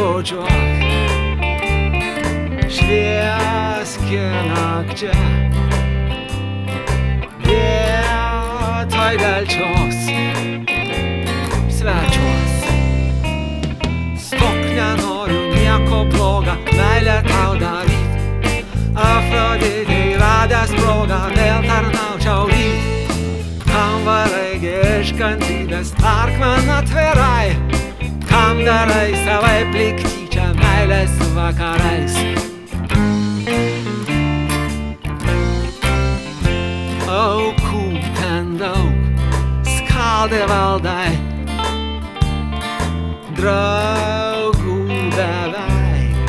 bučiuok švieski nakčia vietoj delčios svečiuos. Stok, nenoriu nieko bloga, meilę tau daryt. Afroditei radęs progą vėl tarnaučiau ryt. Kam varai iš kantrybės, tark man atvirai. Kam darai savaip lyg tyčia meilės vakarais. Aukų ten daug, skaldė valdai, draugų beveik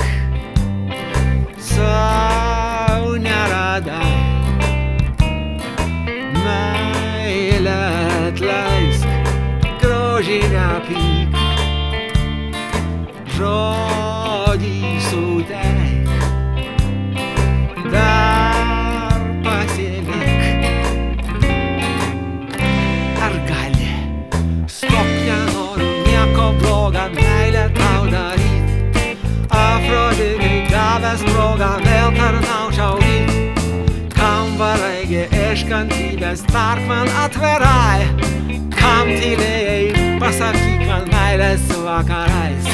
sau neradai. Meilę atleisk, grožį nepyk, žodį suteik, dar pasilik. Ar gali? Stok, nenoriu nieko bloga, meilę tau daryt. Afroditei gavęs progą vėl tarnaučiau ryt. Kam varai iš kantrybės, tark man atvirai. Kam tylėjai, pasakyk man meilės vakarais.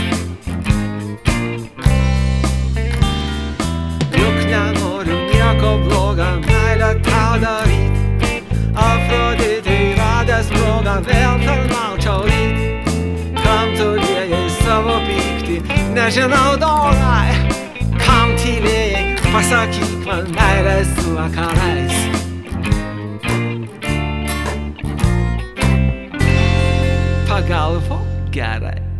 Juk nenoriu nieko bloga, meilę tau daryt. Afroditei radęs progą vėl tarnaučiau ryt. Kam tu liejai savo pyktį, nežinau dolai. Kam tylėjai, pasakyk man meilės vakarais. Pagalvok gerai.